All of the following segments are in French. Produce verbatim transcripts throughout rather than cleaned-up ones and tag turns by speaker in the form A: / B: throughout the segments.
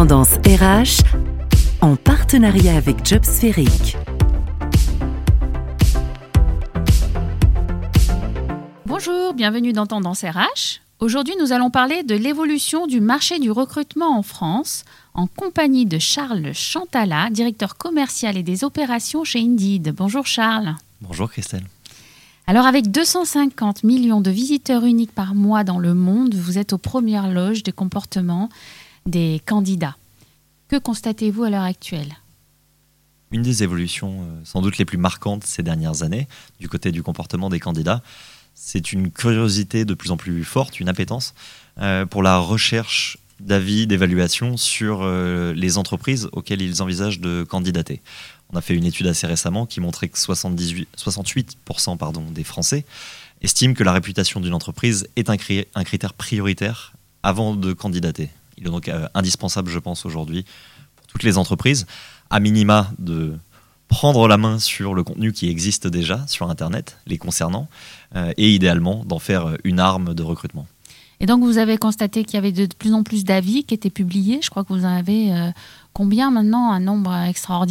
A: Tendance R H, en partenariat avec Jobs Sphérique.
B: Bonjour, bienvenue dans Tendance R H. Aujourd'hui, nous allons parler de l'évolution du marché du recrutement en France, en compagnie de Charles Chantala, directeur commercial et des opérations chez Indeed. Bonjour Charles.
C: Bonjour Christelle.
B: Alors avec deux cent cinquante millions de visiteurs uniques par mois dans le monde, vous êtes aux premières loges des comportements des candidats. Que constatez-vous à l'heure actuelle ?
C: Une des évolutions euh, sans doute les plus marquantes ces dernières années, du côté du comportement des candidats, c'est une curiosité de plus en plus forte, une appétence euh, pour la recherche d'avis, d'évaluation sur euh, les entreprises auxquelles ils envisagent de candidater. On a fait une étude assez récemment qui montrait que soixante-dix-huit, soixante-huit pour cent pardon, des Français estiment que la réputation d'une entreprise est un, cri- un critère prioritaire avant de candidater. Il est donc euh, indispensable, je pense, aujourd'hui, pour toutes les entreprises, à minima de prendre la main sur le contenu qui existe déjà sur Internet, les concernant, euh, et idéalement d'en faire une arme de recrutement.
B: Et donc, vous avez constaté qu'il y avait de plus en plus d'avis qui étaient publiés. Je crois que vous en avez euh, combien maintenant ? Un nombre extraordinaire ?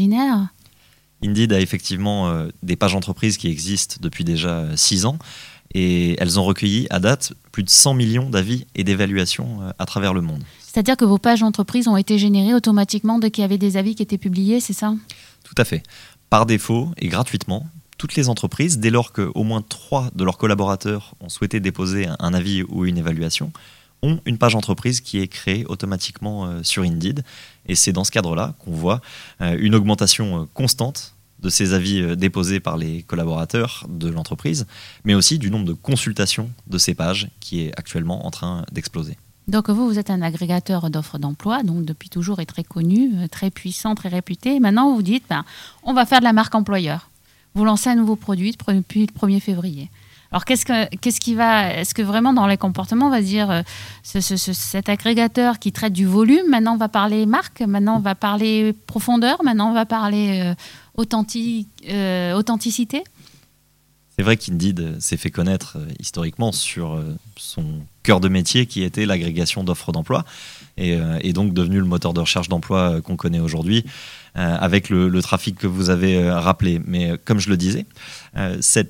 C: Indeed a effectivement euh, des pages entreprises qui existent depuis déjà six ans et elles ont recueilli à date plus de cent millions d'avis et d'évaluations euh, à travers le monde.
B: C'est-à-dire que vos pages entreprises ont été générées automatiquement dès qu'il y avait des avis qui étaient publiés, c'est ça ?
C: Tout à fait. Par défaut et gratuitement, toutes les entreprises, dès lors qu'au moins trois de leurs collaborateurs ont souhaité déposer un avis ou une évaluation, ont une page entreprise qui est créée automatiquement euh, sur Indeed. Et c'est dans ce cadre-là qu'on voit euh, une augmentation euh, constante de ces avis euh, déposés par les collaborateurs de l'entreprise, mais aussi du nombre de consultations de ces pages qui est actuellement en train d'exploser.
B: Donc vous, vous êtes un agrégateur d'offres d'emploi, donc depuis toujours et très connu, très puissant, très réputé. Et maintenant, vous dites, ben, on va faire de la marque employeur. Vous lancez un nouveau produit depuis le premier février. Alors, qu'est-ce, que, qu'est-ce qui va... Est-ce que vraiment, dans les comportements, on va se dire, euh, ce, ce, ce, cet agrégateur qui traite du volume, maintenant, on va parler marque, maintenant, on va parler profondeur, maintenant, on va parler euh, authentic, euh, authenticité ?
C: C'est vrai qu'Indeed s'est fait connaître euh, historiquement sur euh, son cœur de métier qui était l'agrégation d'offres d'emploi et euh, est donc devenu le moteur de recherche d'emploi euh, qu'on connaît aujourd'hui euh, avec le, le trafic que vous avez euh, rappelé. Mais euh, comme je le disais, euh, cette,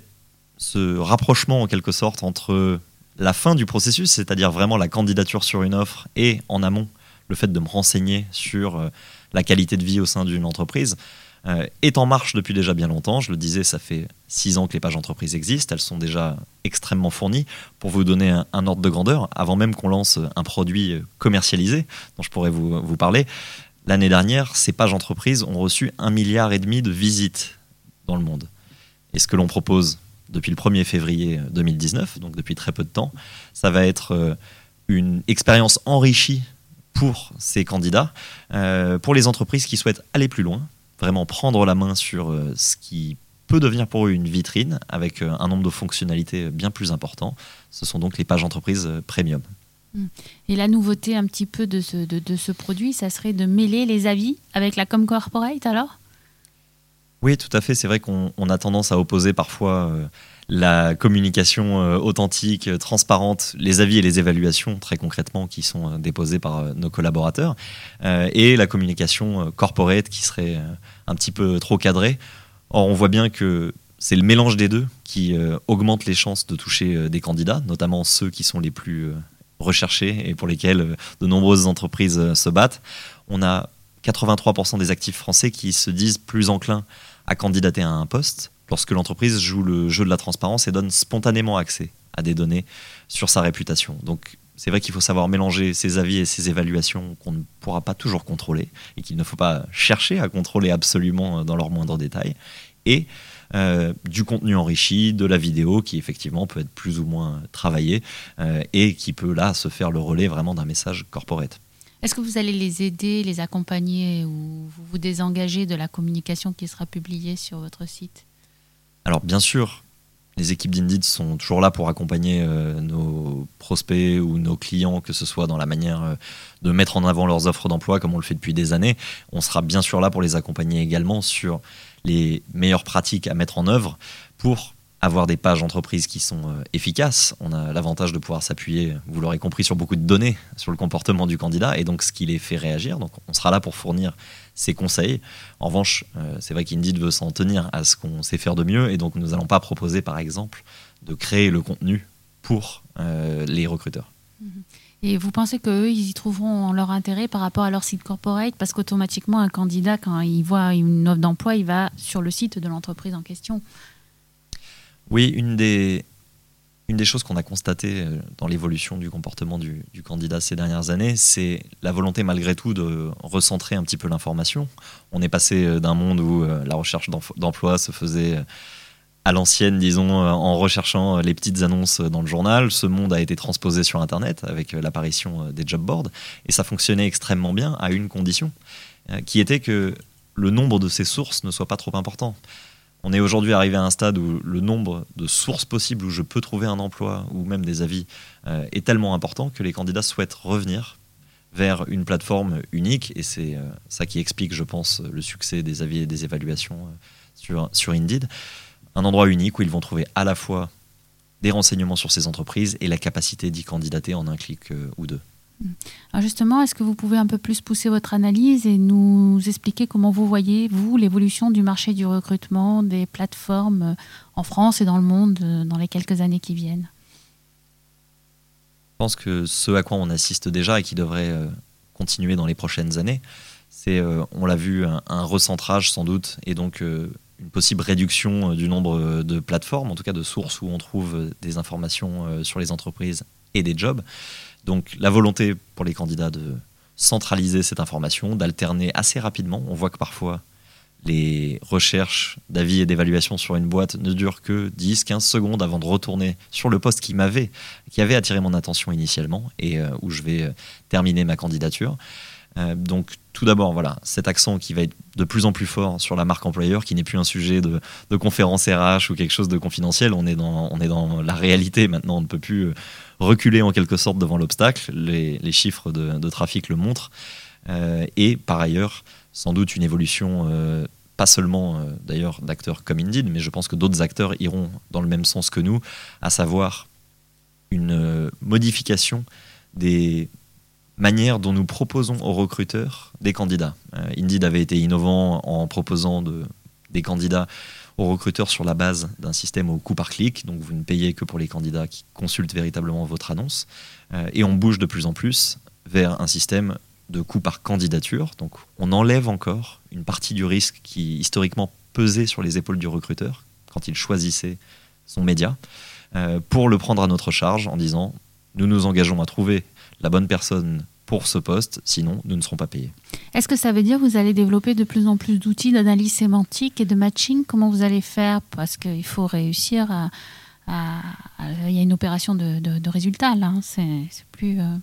C: ce rapprochement en quelque sorte entre la fin du processus, c'est-à-dire vraiment la candidature sur une offre et en amont le fait de me renseigner sur euh, la qualité de vie au sein d'une entreprise, Euh, est en marche depuis déjà bien longtemps. Je le disais, ça fait six ans que les pages entreprises existent. Elles sont déjà extrêmement fournies. Pour vous donner un, un ordre de grandeur, avant même qu'on lance un produit commercialisé, dont je pourrais vous, vous parler, l'année dernière, ces pages entreprises ont reçu un milliard et demi de visites dans le monde. Et ce que l'on propose depuis le premier février deux mille dix-neuf, donc depuis très peu de temps, ça va être une expérience enrichie pour ces candidats, euh, pour les entreprises qui souhaitent aller plus loin, vraiment prendre la main sur euh, ce qui peut devenir pour eux une vitrine avec euh, un nombre de fonctionnalités bien plus important. Ce sont donc les pages entreprises euh, premium.
B: Et la nouveauté un petit peu de ce, de, de ce produit, ça serait de mêler les avis avec la com corporate alors ?
C: Oui, tout à fait. C'est vrai qu'on on a tendance à opposer parfois euh, la communication euh, authentique, euh, transparente, les avis et les évaluations très concrètement qui sont euh, déposés par euh, nos collaborateurs euh, et la communication euh, corporate qui serait euh, un petit peu trop cadrée. Or, on voit bien que c'est le mélange des deux qui euh, augmente les chances de toucher euh, des candidats, notamment ceux qui sont les plus euh, recherchés et pour lesquels euh, de nombreuses entreprises euh, se battent. On a quatre-vingt-trois pour cent des actifs français qui se disent plus enclins à candidater à un poste lorsque l'entreprise joue le jeu de la transparence et donne spontanément accès à des données sur sa réputation. Donc c'est vrai qu'il faut savoir mélanger ces avis et ces évaluations qu'on ne pourra pas toujours contrôler et qu'il ne faut pas chercher à contrôler absolument dans leurs moindres détails, et euh, du contenu enrichi, de la vidéo qui effectivement peut être plus ou moins travaillée euh, et qui peut là se faire le relais vraiment d'un message corporate.
B: Est-ce que vous allez les aider, les accompagner ou vous vous désengagez de la communication qui sera publiée sur votre site ?
C: Alors bien sûr, les équipes d'Indeed sont toujours là pour accompagner euh, nos prospects ou nos clients, que ce soit dans la manière euh, de mettre en avant leurs offres d'emploi comme on le fait depuis des années. On sera bien sûr là pour les accompagner également sur les meilleures pratiques à mettre en œuvre pour avoir des pages entreprises qui sont euh, efficaces. On a l'avantage de pouvoir s'appuyer, vous l'aurez compris, sur beaucoup de données sur le comportement du candidat et donc ce qui les fait réagir. Donc on sera là pour fournir ces conseils. En revanche, euh, c'est vrai qu'Indeed veut s'en tenir à ce qu'on sait faire de mieux et donc nous n'allons pas proposer, par exemple, de créer le contenu pour euh, les recruteurs.
B: Et vous pensez qu'eux, ils y trouveront leur intérêt par rapport à leur site corporate? Parce qu'automatiquement, un candidat, quand il voit une offre d'emploi, il va sur le site de l'entreprise en question.
C: Oui, une des, une des choses qu'on a constatées dans l'évolution du comportement du, du candidat ces dernières années, c'est la volonté malgré tout de recentrer un petit peu l'information. On est passé d'un monde où la recherche d'emploi se faisait à l'ancienne, disons, en recherchant les petites annonces dans le journal. Ce monde a été transposé sur Internet avec l'apparition des job boards et ça fonctionnait extrêmement bien à une condition, qui était que le nombre de ces sources ne soit pas trop important. On est aujourd'hui arrivé à un stade où le nombre de sources possibles où je peux trouver un emploi ou même des avis euh, est tellement important que les candidats souhaitent revenir vers une plateforme unique et c'est euh, ça qui explique, je pense, le succès des avis et des évaluations euh, sur, sur Indeed. Un endroit unique où ils vont trouver à la fois des renseignements sur ces entreprises et la capacité d'y candidater en un clic euh, ou deux.
B: Alors justement, est-ce que vous pouvez un peu plus pousser votre analyse et nous expliquer comment vous voyez, vous, l'évolution du marché du recrutement, des plateformes en France et dans le monde dans les quelques années qui viennent?
C: Je pense que ce à quoi on assiste déjà et qui devrait euh, continuer dans les prochaines années, c'est, euh, on l'a vu, un, un recentrage sans doute et donc euh, une possible réduction du nombre de plateformes, en tout cas de sources où on trouve des informations euh, sur les entreprises et des jobs. Donc la volonté pour les candidats de centraliser cette information, d'alterner assez rapidement. On voit que parfois les recherches d'avis et d'évaluation sur une boîte ne durent que dix à quinze secondes avant de retourner sur le poste qui m'avait, qui avait attiré mon attention initialement et euh, où je vais euh, terminer ma candidature. Euh, donc tout d'abord, voilà, cet accent qui va être de plus en plus fort sur la marque employeur, qui n'est plus un sujet de, de conférence R H ou quelque chose de confidentiel. On est dans, on est dans la réalité maintenant. On ne peut plus reculer en quelque sorte devant l'obstacle. Les, les chiffres de, de trafic le montrent. Euh, et par ailleurs, sans doute une évolution, euh, pas seulement euh, d'ailleurs d'acteurs comme Indeed, mais je pense que d'autres acteurs iront dans le même sens que nous, à savoir une euh, modification des manière dont nous proposons aux recruteurs des candidats. Euh, Indeed avait été innovant en proposant de, des candidats aux recruteurs sur la base d'un système au coût par clic, donc vous ne payez que pour les candidats qui consultent véritablement votre annonce. Euh, et on bouge de plus en plus vers un système de coût par candidature, donc on enlève encore une partie du risque qui historiquement pesait sur les épaules du recruteur quand il choisissait son média, euh, pour le prendre à notre charge en disant nous nous engageons à trouver la bonne personne pour ce poste, sinon nous ne serons pas payés.
B: Est-ce que ça veut dire que vous allez développer de plus en plus d'outils d'analyse sémantique et de matching? Comment vous allez faire? Parce qu'il faut réussir à... à, à il y a une opération de, de, de résultats là, hein. c'est, c'est plus euh,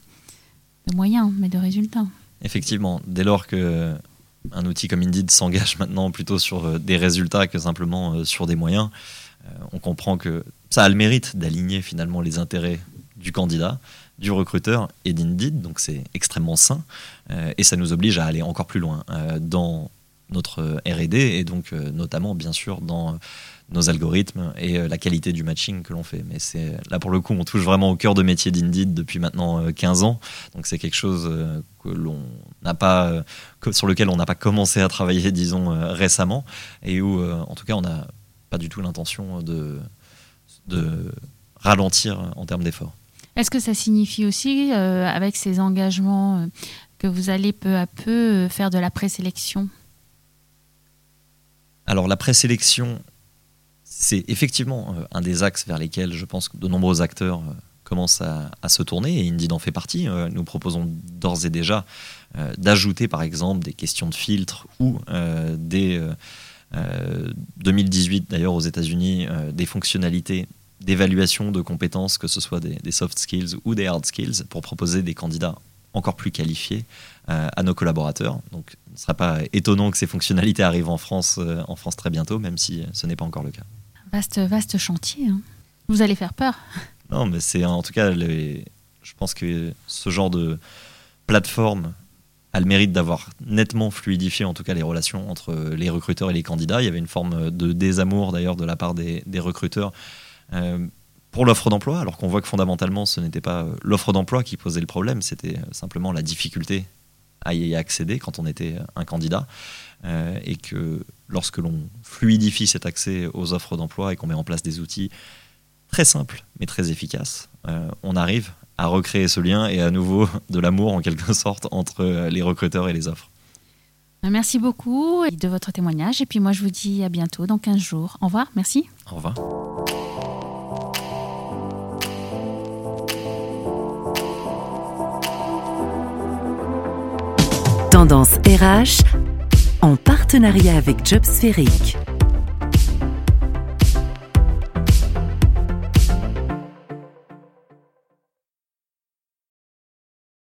B: de moyens, mais de résultats.
C: Effectivement, dès lors que un outil comme Indeed s'engage maintenant plutôt sur des résultats que simplement sur des moyens, on comprend que ça a le mérite d'aligner finalement les intérêts du candidat, du recruteur et d'Indeed, donc c'est extrêmement sain euh, et ça nous oblige à aller encore plus loin euh, dans notre R et D et donc euh, notamment bien sûr dans euh, nos algorithmes et euh, la qualité du matching que l'on fait. Mais c'est, là pour le coup on touche vraiment au cœur de métier d'Indeed depuis maintenant euh, quinze ans, donc c'est quelque chose euh, que l'on n'a pas, euh, que, sur lequel on n'a pas commencé à travailler disons euh, récemment et où euh, en tout cas on n'a pas du tout l'intention de, de ralentir en termes d'efforts.
B: Est-ce que ça signifie aussi, euh, avec ces engagements, euh, que vous allez peu à peu euh, faire de la présélection?
C: Alors la présélection, c'est effectivement euh, un des axes vers lesquels je pense que de nombreux acteurs euh, commencent à, à se tourner, et Indeed en fait partie. Euh, nous proposons d'ores et déjà euh, d'ajouter par exemple des questions de filtre ou euh, des, euh, euh, deux mille dix-huit d'ailleurs aux États-Unis, euh, des fonctionnalités d'évaluation de compétences, que ce soit des, des soft skills ou des hard skills, pour proposer des candidats encore plus qualifiés euh, à nos collaborateurs. Donc, il ne sera pas étonnant que ces fonctionnalités arrivent en France, euh, en France très bientôt, même si ce n'est pas encore le cas.
B: Vaste, vaste chantier, hein. Vous allez faire peur.
C: Non, mais c'est en tout cas, les, je pense que ce genre de plateforme a le mérite d'avoir nettement fluidifié en tout cas les relations entre les recruteurs et les candidats. Il y avait une forme de désamour d'ailleurs de la part des, des recruteurs euh, pour l'offre d'emploi, alors qu'on voit que fondamentalement ce n'était pas l'offre d'emploi qui posait le problème, c'était simplement la difficulté à y accéder quand on était un candidat, euh, et que lorsque l'on fluidifie cet accès aux offres d'emploi et qu'on met en place des outils très simples mais très efficaces, euh, on arrive à recréer ce lien et à nouveau de l'amour en quelque sorte entre les recruteurs et les offres.
B: Merci beaucoup de votre témoignage et puis moi je vous dis à bientôt dans quinze jours. Au revoir, merci.
C: Au revoir.
A: Tendance R H en partenariat avec Jobspheric.